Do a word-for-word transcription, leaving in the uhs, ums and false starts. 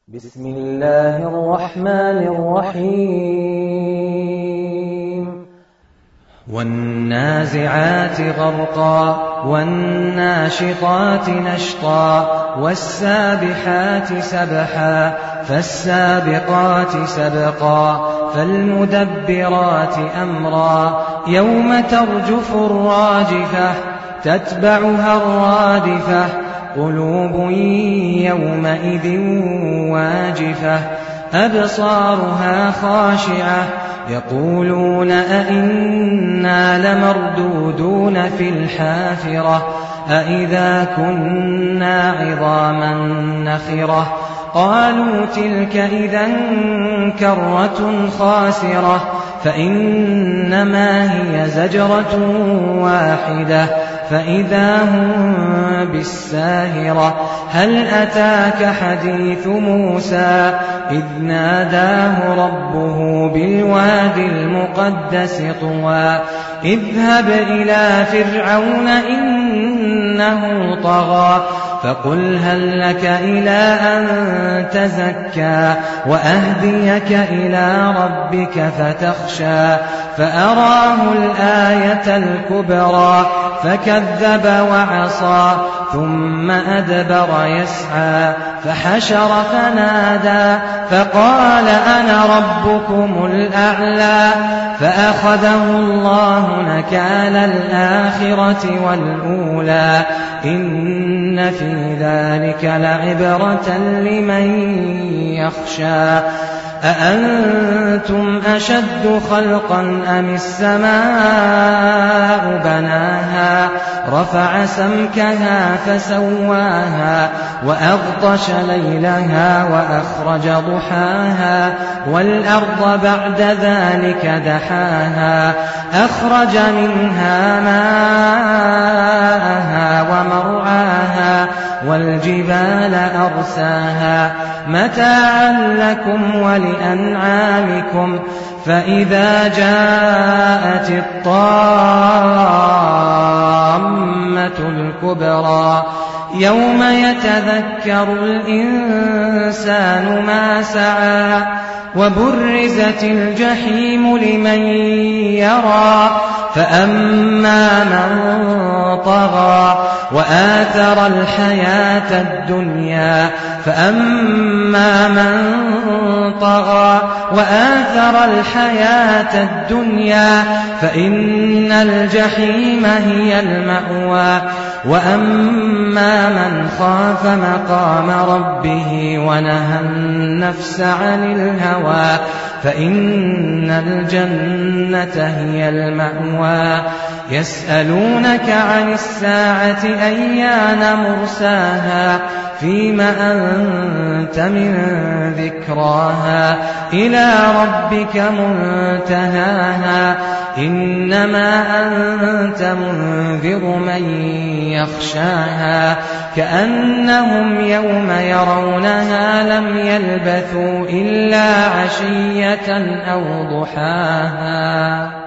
بسم الله الرحمن الرحيم والنازعات غرقا والناشطات نشطا والسابحات سبحا فالسابقات سبقا فالمدبرات أمرا يوم ترجف الراجفة تتبعها الرادفة قلوب يومئذ واجفة أبصارها خاشعة يقولون أئنا لمردودون في الحافرة أئذا كنا عظاما نخرة قالوا تلك إذا كرة خاسرة فإنما هي زجرة واحدة فإذا هم بالساهرة هل أتاك حديث موسى إذ ناداه ربه بالوادي المقدس طوى اذهب إلى فرعون إنه طغى فقل هل لك إلى أن تزكى وأهديك إلى ربك فتخشى فأراه الآية الكبرى فكذب وعصى ثم أدبر يسعى فحشر فنادى فقال أنا ربكم الأعلى فأخذه الله نكال الآخرة والأولى إن في ذلك لعبرة لمن يخشى أأنتم أشد خلقا أم السماء بناها رفع سمكها فسواها وأغطش ليلها وأخرج ضحاها والأرض بعد ذلك دحاها أخرج منها ماءها ومرعاها والجبال أرساها متاعا لكم ولأنعامكم فإذا جاءت الطامة الكبرى يوم يتذكر الإنسان ما سعى وبرزت الجحيم لمن يرى فأما من طغى وآثر الحياة الدنيا فأما من طغى وآثر الحياة الدنيا فإن الجحيم هي المأوى وأما من خاف مقام ربه ونهى النفس عن الهوى فإن الجنة هي المأوى يسألونك عن الساعة أيان مرساها فيم أنت من ذكراها إلى ربك منتهاها إنما أنت منذر من يخشاها كأنهم يوم يرونها لم يلبثوا إلا عشية أو ضحاها.